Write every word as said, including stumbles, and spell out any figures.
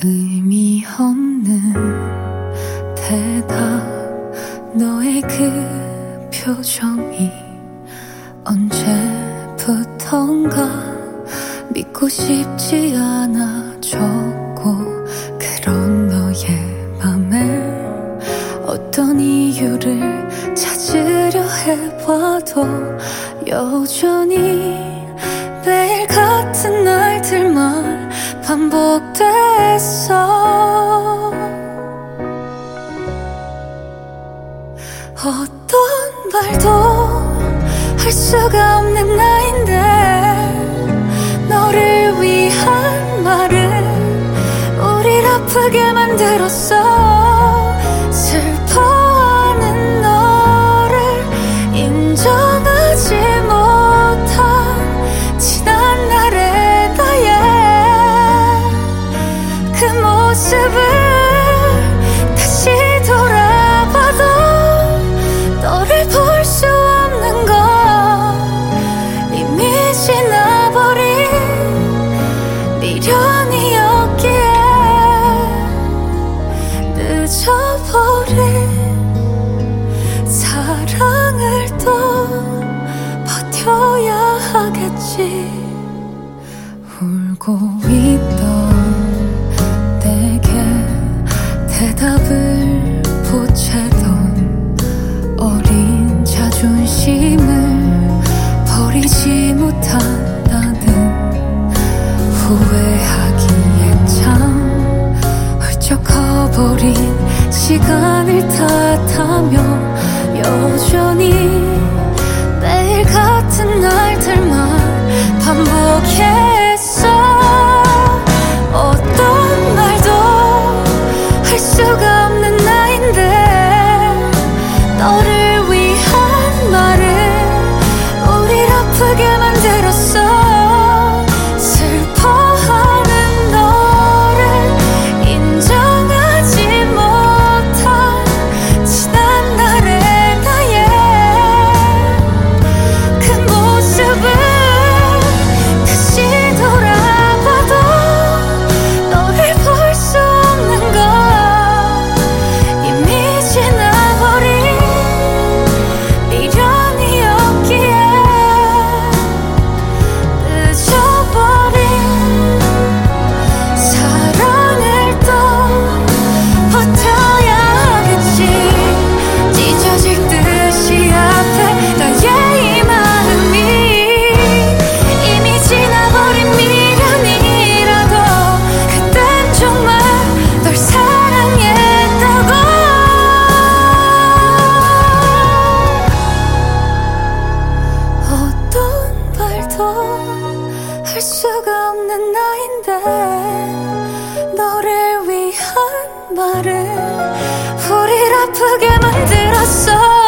의미 없는 대답, 너의 그 표정이 언제부턴가 믿고 싶지 않아졌고, 그런 너의 맘에 어떤 이유를 찾으려 해봐도 여전히 매일 같은 날들만 반복됐어. 어떤 말도 할 수가 없는 나인데, 너를 위한 말은 우릴 아프게 만들었어. 슬퍼하는 너를 인정하지 못한 지난 날의 나의 그 모습을 다시 돌아봐도 너를 볼 수 없는 건 이미 지나버린 미련이었기에, 늦어버린 사랑을 또 버텨야 하겠지. 울고 있던 내게 대답을 보채던 어린 자존심을 버리지 못한 나는 후회하기엔 참 훌쩍 커버린 시간을 탓하며 여전히 매일 같은 날들만 반복했어. 어떤 말도 할 수가 없는 나인데, 너를 위한 말은 우릴 아프게 만들었어. 슬퍼하는 너를 인정하지 못한 지난 날의 나의 그 모습을 다시 돌아봐도 너를 볼 수 없는 건 이미 지나버린 미련이었기에, 늦어버린 사랑을 또 버텨야 하겠지. 찢어질 듯이 아픈 나의 이 마음이 이미 지나버린 미련이라도 그땐 정말 널 사랑했다고. 어떤 말도 할 수가 없는 나인데, 너를 위한 말은 우릴 아프게 만들었어.